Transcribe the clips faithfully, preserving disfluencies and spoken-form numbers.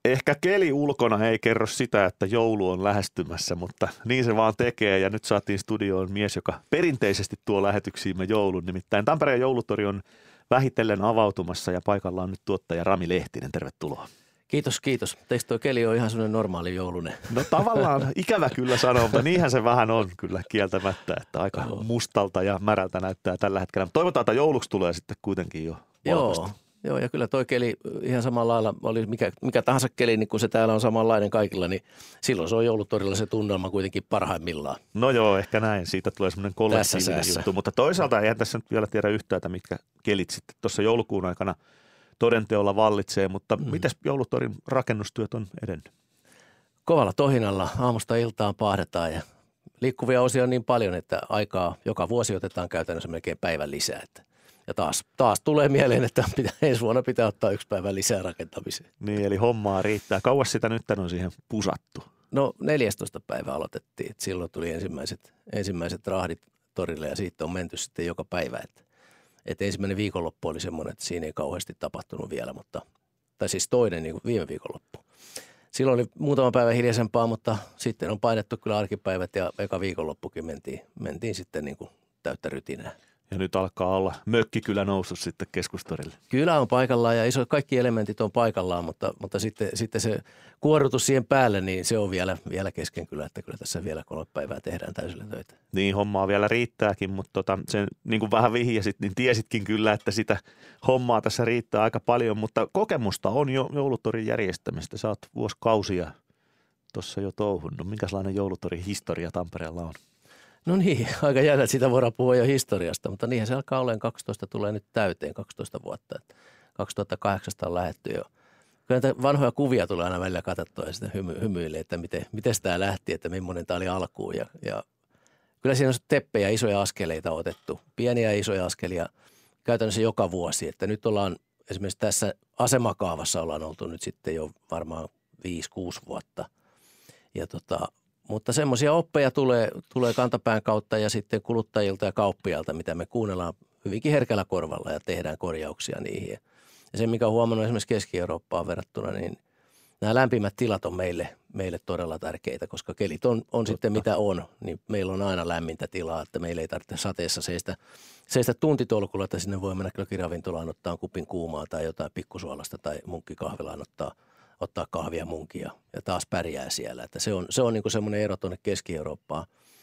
Ehkä keli ulkona ei kerro sitä, että joulu on lähestymässä, mutta niin se vaan tekee. Ja nyt saatiin studioon mies, joka perinteisesti tuo lähetyksiimme joulun. Nimittäin Tampereen joulutori on vähitellen avautumassa ja paikalla on nyt tuottaja Rami Lehtinen. Tervetuloa. Kiitos, kiitos. Teistä tuo keli on ihan sellainen normaali joulunen. No tavallaan ikävä kyllä sanoa, mutta niinhän se vähän on kyllä kieltämättä, että aika Joo. mustalta ja märältä näyttää tällä hetkellä. Mutta toivotaan, että jouluksi tulee sitten kuitenkin jo valkoista. Joo, joo, ja kyllä toi keli ihan samalla lailla, oli mikä, mikä tahansa keli, niin kun se täällä on samanlainen kaikilla, niin silloin se on joulutorilla se tunnelma kuitenkin parhaimmillaan. No joo, ehkä näin. Siitä tulee semmoinen kollektiivinen juttu, mutta toisaalta eihän tässä nyt vielä tiedä yhtään, että mitkä kelit sitten tuossa joulukuun aikana todenteolla vallitsee, mutta mm. mites joulutorin rakennustyöt on edennyt? Kovalla tohinalla aamusta iltaan paahdetaan ja liikkuvia osia on niin paljon, että aikaa joka vuosi otetaan käytännössä melkein päivän lisää. Että ja taas, taas tulee mieleen, että pitää, ensi vuonna pitää ottaa yksi päivä lisää rakentamiseen. Niin, eli hommaa riittää. Kauas sitä nyt on siihen pusattu? No neljästoista päivä aloitettiin. Että silloin tuli ensimmäiset, ensimmäiset rahdit torille ja siitä on menty sitten joka päivä. Että, että ensimmäinen viikonloppu oli semmoinen, että siinä ei kauheasti tapahtunut vielä, mutta, tai siis toinen niin kuin viime viikonloppu. Silloin oli muutama päivä hiljaisempaa, mutta sitten on painettu kyllä arkipäivät ja eka viikonloppukin mentiin, mentiin sitten niin kuin täyttä rytinää. Ja nyt alkaa olla mökkikylä noussut sitten keskustorille. Kylä on paikallaan ja iso, kaikki elementit on paikallaan, mutta, mutta sitten, sitten se kuorrutus siihen päälle, niin se on vielä, vielä kesken kyllä, että kyllä tässä vielä kolme päivää tehdään täysillä töitä. Niin, hommaa vielä riittääkin, mutta tota, sen niin kuin vähän vihjasit, niin tiesitkin kyllä, että sitä hommaa tässä riittää aika paljon, mutta kokemusta on jo joulutorin järjestämistä. Sä oot vuosikausia tuossa jo touhunnut. Minkälainen joulutorin historia Tampereella on? No niin, aika jännä, että sitä voidaan puhua jo historiasta, mutta niinhän se alkaa olemaan. kaksitoista tulee nyt täyteen, kaksitoista vuotta. Että kaksituhattakahdeksan on lähdetty jo. Kyllä näitä vanhoja kuvia tulee aina välillä katsottua ja sitten hymy, hymyilee, että miten, miten tämä lähti, että millainen tämä oli alkuun. Ja, ja kyllä siinä on teppejä, isoja askeleita otettu, pieniä ja isoja askelia käytännössä joka vuosi. Että nyt ollaan esimerkiksi tässä asemakaavassa ollaan oltu nyt sitten jo varmaan viisi kuusi vuotta. Ja tota... Mutta semmoisia oppeja tulee, tulee kantapään kautta ja sitten kuluttajilta ja kauppialta, mitä me kuunnellaan hyvinkin herkällä korvalla ja tehdään korjauksia niihin. Ja se, mikä on huomannut esimerkiksi Keski-Eurooppaan verrattuna, niin nämä lämpimät tilat on meille, meille todella tärkeitä, koska kelit on, on sitten mitä on, niin meillä on aina lämmintä tilaa, että meillä ei tarvitse sateessa seistä, seistä tuntitolkulla, että sinne voi mennä kylkiravintolaan ottaa kupin kuumaa tai jotain pikkusuolasta tai munkkikahvilaan ottaa. ottaa kahvia munkia ja taas pärjää siellä. Että se on, se on niin kuin semmoinen ero tuonne Keski-Eurooppaan.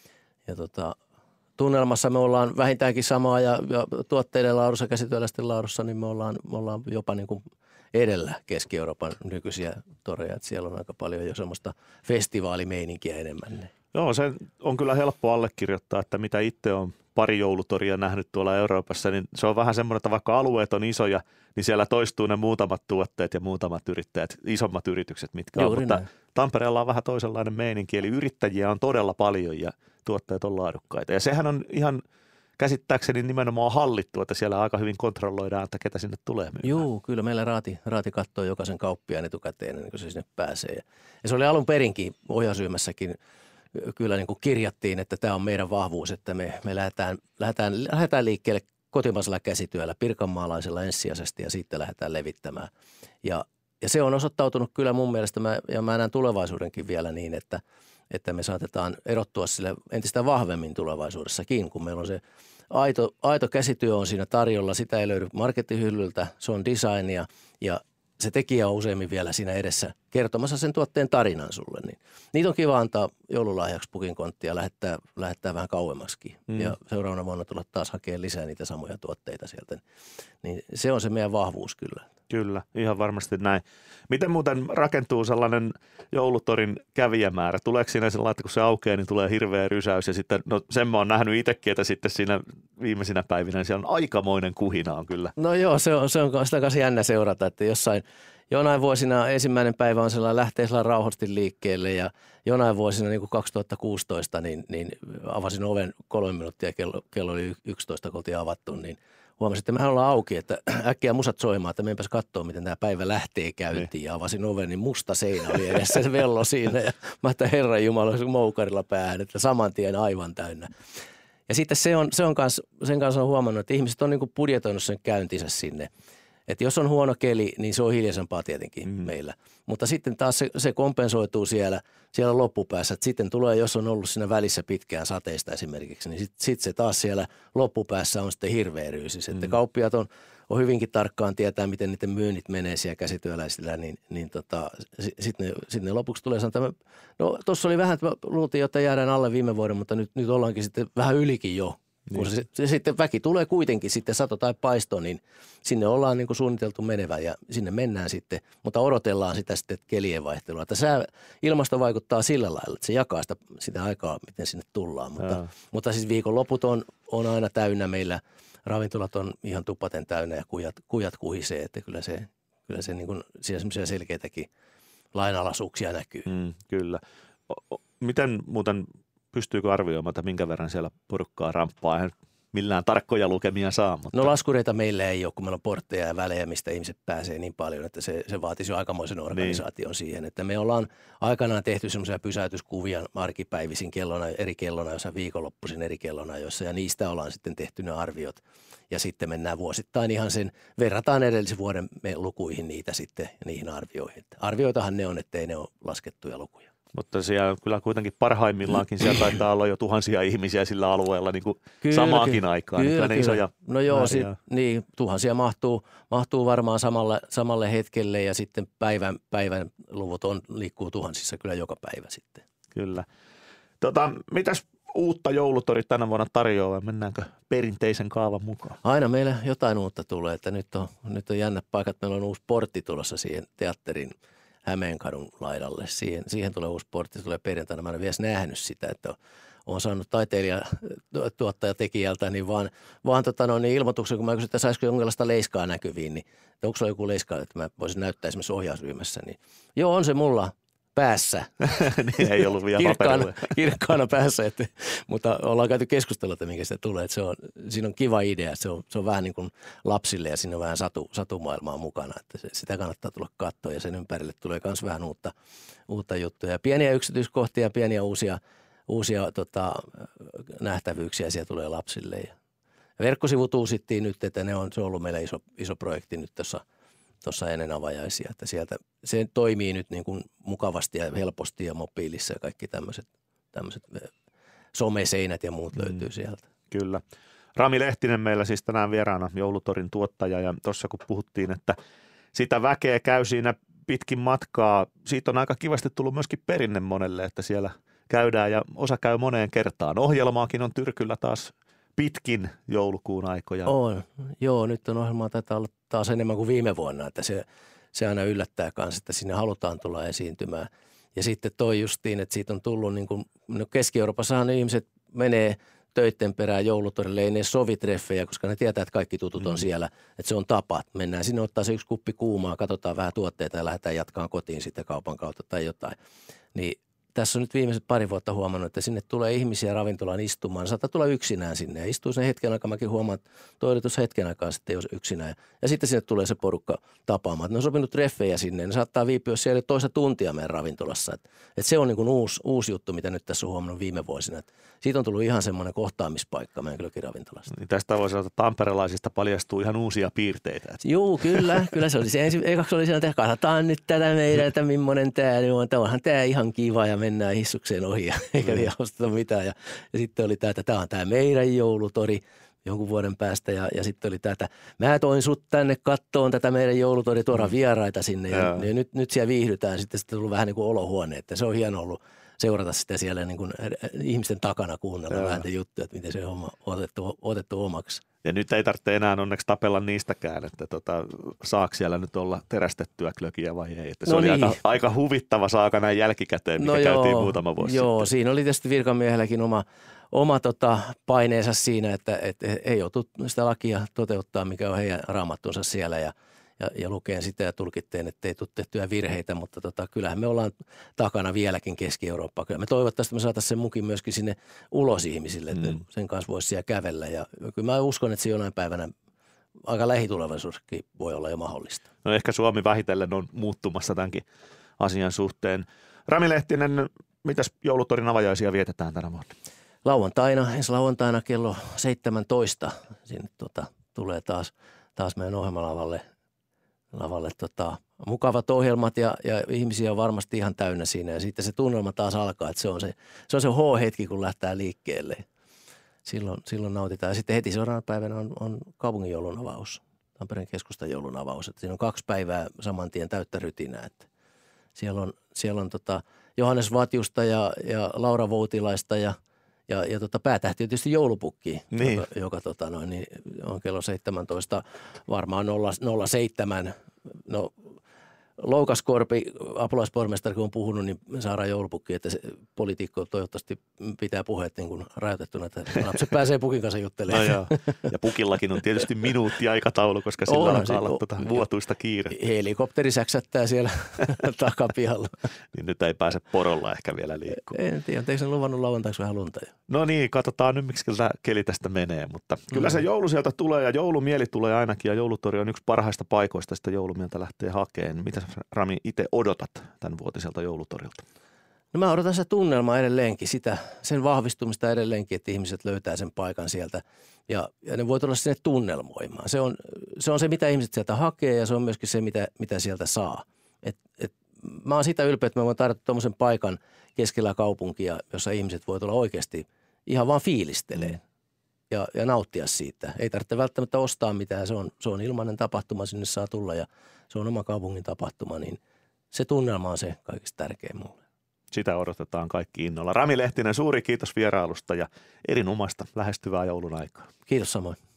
Ja tota, tunnelmassa me ollaan vähintäänkin samaa ja, ja tuotteiden laadussa, käsityöläisten laadussa, niin me ollaan, me ollaan jopa niin kuin edellä Keski-Euroopan nykyisiä toreja. Että siellä on aika paljon jo semmoista festivaalimeininkiä enemmän. Joo, se on kyllä helppo allekirjoittaa, että mitä itse on pari joulutoria nähnyt tuolla Euroopassa, niin se on vähän semmoinen, että vaikka alueet on isoja, niin siellä toistuu ne muutamat tuotteet ja muutamat yrittäjät, isommat yritykset, mitkä Juuri on. Mutta näin. Tampereella on vähän toisenlainen meininki, eli yrittäjiä on todella paljon ja tuotteet on laadukkaita. Ja sehän on ihan käsittääkseni nimenomaan hallittu, että siellä aika hyvin kontrolloidaan, että ketä sinne tulee myymään. Joo, kyllä meillä raati, raati katsoo jokaisen kauppiaan etukäteen, ennen kuin se sinne pääsee. Ja se oli alun perinkin ohjausryhmässäkin. Kyllä niin kuin kirjattiin, että tämä on meidän vahvuus, että me, me lähdetään, lähdetään, lähdetään liikkeelle kotimaisella käsityöllä, pirkanmaalaisella ensisijaisesti ja sitten lähdetään levittämään. Ja, ja se on osoittautunut kyllä mun mielestä, mä, ja mä näen tulevaisuudenkin vielä niin, että, että me saatetaan erottua sille entistä vahvemmin tulevaisuudessakin, kun meillä on se aito, aito käsityö on siinä tarjolla, sitä ei löydy markettihyllyltä, se on designia ja se tekijä on useimmin vielä siinä edessä kertomassa sen tuotteen tarinan sulle. Niin niitä on kiva antaa joululahjaksi pukinkonttia ja lähettää, lähettää vähän kauemmaskin. Mm. Ja seuraavana vuonna tulla taas hakemaan lisää niitä samoja tuotteita sieltä. Niin se on se meidän vahvuus kyllä. Kyllä, ihan varmasti näin. Miten muuten rakentuu sellainen joulutorin kävijämäärä? Tuleeko siinä sellainen, että kun se aukeaa, niin tulee hirveä rysäys ja sitten, no sen mä oon nähnyt itsekin, että sitten siinä viimeisinä päivinä niin siellä on aikamoinen kuhina on kyllä. No joo, se on, se on sitä kanssa jännä seurata, että jossain, jonain vuosina ensimmäinen päivä on sellainen, lähtee sellainen rauhallisesti liikkeelle ja jonain vuosina niin kuin kaksituhattakuusitoista, niin, niin avasin oven kolme minuuttia, kello, kello oli yksitoista, kun oltiin avattu, niin huomasin, että mehän ollaan auki, että äkkiä musat soimaan, että menenpäs katsoa, miten tämä päivä lähtee käyntiin. Ja avasin oven, niin musta seinä oli edessä, se vello siinä. Ja mä että Herran Jumala, se moukarilla päähän, että saman tien aivan täynnä. Ja sitten se on, se on kans, sen kanssa on huomannut, että ihmiset on niin kuin budjetoinut sen käyntinsä sinne. Että jos on huono keli, niin se on hiljaisempaa tietenkin mm. meillä. Mutta sitten taas se, se kompensoituu siellä, siellä loppupäässä. Että sitten tulee, jos on ollut siinä välissä pitkään sateista esimerkiksi, niin sitten sit se taas siellä loppupäässä on sitten hirveä ryysis. Että mm. kauppiaat on, on hyvinkin tarkkaan tietää, miten niiden myynnit menee siellä käsityöläisillä, niin, niin tota, sitten ne, sit ne lopuksi tulee sanoa, no tuossa oli vähän, että luultiin, että jäädään alle viime vuoden, mutta nyt, nyt ollaankin sitten vähän ylikin jo. Kun niin. se, se sitten väki tulee kuitenkin sitten sato tai paisto, niin sinne ollaan niin kuin suunniteltu menevä ja sinne mennään sitten, mutta odotellaan sitä sitten kelien vaihtelua. Että sää, ilmasto vaikuttaa sillä lailla, että se jakaa sitä, sitä aikaa, miten sinne tullaan. Mutta, mutta siis viikonloput on, on aina täynnä meillä, ravintolat on ihan tupaten täynnä ja kujat, kujat kuhisee, että kyllä se, kyllä se niin kuin, siellä semmoisia selkeitäkin lainalaisuuksia näkyy. Mm, kyllä. O, miten muuten... Pystyykö arvioimaan, että minkä verran siellä porukkaa ramppaa? Eihän millään tarkkoja lukemia saa. Mutta... No laskureita meillä ei ole, kun meillä on portteja ja välejä, mistä ihmiset pääsee niin paljon, että se, se vaatisi jo aikamoisen organisaation niin. siihen. Että me ollaan aikanaan tehty semmoisia pysäytyskuvia arkipäivisin kellona, eri kellona, jossa viikonloppuisin eri kellona, jossa ja niistä ollaan sitten tehty ne arviot. Ja sitten mennään vuosittain ihan sen, verrataan edellisen vuoden lukuihin niitä sitten niihin arvioihin. Arvioitahan ne on, ettei ne ole laskettuja lukuja. Mutta siellä kyllä kuitenkin parhaimmillaankin siellä taitaa olla jo tuhansia ihmisiä sillä alueella niin kuin kyllä, samaankin kyllä, aikaan. Kyllä, niin isoja no joo, si- niin, tuhansia mahtuu, mahtuu varmaan samalle, samalle hetkelle ja sitten päivän, päivän luvut on, liikkuu tuhansissa kyllä joka päivä sitten. Kyllä. Tota, mitäs uutta joulutori tänä vuonna tarjoaa? Mennäänkö perinteisen kaavan mukaan? Aina meillä jotain uutta tulee, että nyt on, nyt on jännät paikat. Meillä on uusi portti tulossa siihen teatterin Hämeenkadun laidalle. Siihen, siihen tulee uusi portti, se tulee perjantaina. Mä en ole vielä nähnyt sitä, että olen saanut taiteilija tuottajatekijältä niin vaan, vaan tota no, niin ilmoituksen, kun mä kysyin, että saisiko jonkinlaista leiskaa näkyviin, niin että onko sulla joku leiskaa, että mä voisin näyttää esimerkiksi ohjausryhmässä, niin joo, on se mulla päässä. Niin ei ollut vielä paperilla. Kirkkaana päässä, että, mutta ollaan käyty keskustelua, että minkä sitä tulee. Että se on, siinä on kiva idea, se on, se on vähän niin kuin lapsille ja siinä on vähän satu, satumaailmaa mukana. Että se, sitä kannattaa tulla katsoa ja sen ympärille tulee myös vähän uutta, uutta juttuja. Pieniä yksityiskohtia, pieniä uusia, uusia tota, nähtävyyksiä siellä tulee lapsille. Ja verkkosivut uusittiin nyt, että ne on, se on ollut meillä iso, iso projekti nyt tuossa tuossa ennen avajaisia, että sieltä se toimii nyt niin kuin mukavasti ja helposti ja mobiilissa ja kaikki tämmöiset, tämmöiset someseinät ja muut löytyy mm, sieltä. Kyllä. Rami Lehtinen meillä siis tänään vieraana, joulutorin tuottaja, ja tuossa kun puhuttiin, että sitä väkeä käy siinä pitkin matkaa, siitä on aika kivasti tullut myöskin perinne monelle, että siellä käydään ja osa käy moneen kertaan. Ohjelmaakin on tyrkyllä taas pitkin joulukuun aikoja. On, joo, nyt on ohjelmaa taitaa olla taas enemmän kuin viime vuonna, että se, se aina yllättää kanssa, että sinne halutaan tulla esiintymään. Ja sitten toi justiin, että siitä on tullut niin kuin, no Keski-Euroopassahan ihmiset menee töitten perään joulutorille, ei ne sovi treffejä, koska ne tietää, että kaikki tutut on mm. siellä, että se on tapa. Mennään sinne, ottaa se yksi kuppi kuumaa, katsotaan vähän tuotteita ja lähdetään jatkaan kotiin sitten kaupan kautta tai jotain. Niin tässä on nyt viimeiset pari vuotta huomannut, että sinne tulee ihmisiä ravintolaan istumaan. Saattaa tulla yksinään sinne ja istuu sen hetken aikaa. Mäkin huomaan, että toi oli tuossa hetken aikaa sitten jos yksinään. Ja sitten sinne tulee se porukka tapaamaan. Ne on sopinut treffejä sinne. Ne saattaa viipyä siellä toista tuntia meidän ravintolassa. Et, et se on niin kuin uusi, uusi juttu, mitä nyt tässä on huomannut viime vuosina. Et siitä on tullut ihan semmoinen kohtaamispaikka meidän kylläkin ravintolasta. Niin tästä voisi sanoa, että tamperelaisista paljastuu ihan uusia piirteitä. Joo, kyllä. Kyllä se oli se ensin. Ekaksi oli siellä, että katsotaan nyt tätä meidän, että millainen tämä on. Että onhan tämä ihan kiva ja mennään hissukseen ohi ja eikä vielä osteta mitään. Ja, ja sitten oli tämä, että tämä on tämä meidän joulutori jonkun vuoden päästä. Ja, ja sitten oli tämä, että mä toin sut tänne kattoon tätä meidän joulutori, tuodaan vieraita sinne. Ja, ja nyt, nyt siellä viihdytään. Sitten sitten tullut vähän niin kuin olohuone, että se on hieno ollut seurata sitä siellä niin kuin ihmisten takana kuunnella vähän te juttuja, että miten se on otettu, otettu omaksi. Ja nyt ei tarvitse enää onneksi tapella niistäkään, että tota, saako siellä nyt olla terästettyä klökiä vai ei. Että se no oli niin. aika, aika huvittava saaka näin jälkikäteen, mikä no käytiin joo, muutama vuosi Joo, sitten. Siinä oli tietysti virkamiehelläkin oma, oma tota, paineensa siinä, että et, ei joutu sitä lakia toteuttaa, mikä on heidän raamattunsa siellä ja Ja, ja lukeen sitä ja tulkitteen, että ei tule tehtyä virheitä, mutta tota, kyllähän me ollaan takana vieläkin Keski-Eurooppaa. Kyllä me toivottavasti me saataisiin sen mukin myöskin sinne ulos ihmisille, että mm. sen kanssa voisi siellä kävellä. Ja kyllä mä uskon, että se jonain päivänä aika lähitulevaisuuskin voi olla jo mahdollista. No ehkä Suomi vähitellen on muuttumassa tämänkin asian suhteen. Rami Lehtinen, mitäs joulutorin avajaisia vietetään tänä vuonna? Lauantaina, ensi lauantaina kello seitsemäntoista sinne tota, tulee taas, taas meidän ohjelmalavalle lavalle. Tota, mukavat ohjelmat ja, ja ihmisiä on varmasti ihan täynnä siinä. Ja sitten se tunnelma taas alkaa, että se on se, se, on se H-hetki, kun lähtee liikkeelle. Silloin, silloin nautitaan. Ja sitten heti seuraavana päivänä on, on kaupungin joulunavaus, Tampereen keskustan joulunavaus. Että siinä on kaksi päivää saman tien täyttä rytinää. Että siellä on, siellä on tota Johannes Vatjusta ja, ja Laura Voutilaista ja Ja, ja tota, päätähti on tietysti joulupukki, niin. joka, joka tota, noin, niin on kello seitsemäntoista, varmaan nolla, nolla seitsemän. No, Loukaskorpi, apulaispormestari, kun on puhunut, niin saadaan joulupukki, että se poliitikko toivottavasti pitää puheet niin kuin rajoitettuna, että lapset pääsee pukin kanssa juttelemaan. No joo. Ja pukillakin on tietysti minuuttiaikataulu, koska sillä on, alkaa olla tuota vuotuista kiire. Helikopteri säksättää siellä takapihalla. Niin nyt ei pääse porolla ehkä vielä liikkumaan. En tiedä, eikö sen luvannut lauantaiksi vähän lunta jo? No niin, katsotaan nyt, miksi keli tästä menee, mutta kyllä se joulu sieltä tulee ja joulumieli tulee ainakin ja joulutori on yksi parhaista paikoista, sitä joulumieltä lähtee hakemaan. Mitä Rami itse odotat tämän vuotiselta joulutorilta? No mä odotan sitä tunnelmaa edelleenkin, sitä, sen vahvistumista edelleenkin, että ihmiset löytää sen paikan sieltä ja, ja ne voi tulla sinne tunnelmoimaan. Se on, se on se, mitä ihmiset sieltä hakee ja se on myöskin se, mitä, mitä sieltä saa. Et, et, mä oon sitä ylpeä, että mä voin tarjota tuommoisen paikan keskellä kaupunkia, jossa ihmiset voi tulla oikeasti ihan vaan fiilistelee ja, ja nauttia siitä. Ei tarvitse välttämättä ostaa mitään, se on, se on ilmainen tapahtuma, sinne saa tulla ja se on oma kaupungin tapahtuma, niin se tunnelma on se kaikista tärkein mulle. Sitä odotetaan kaikki innolla. Rami Lehtinen, suuri kiitos vierailusta ja erinomaista lähestyvää joulun aikaa. Kiitos samoin.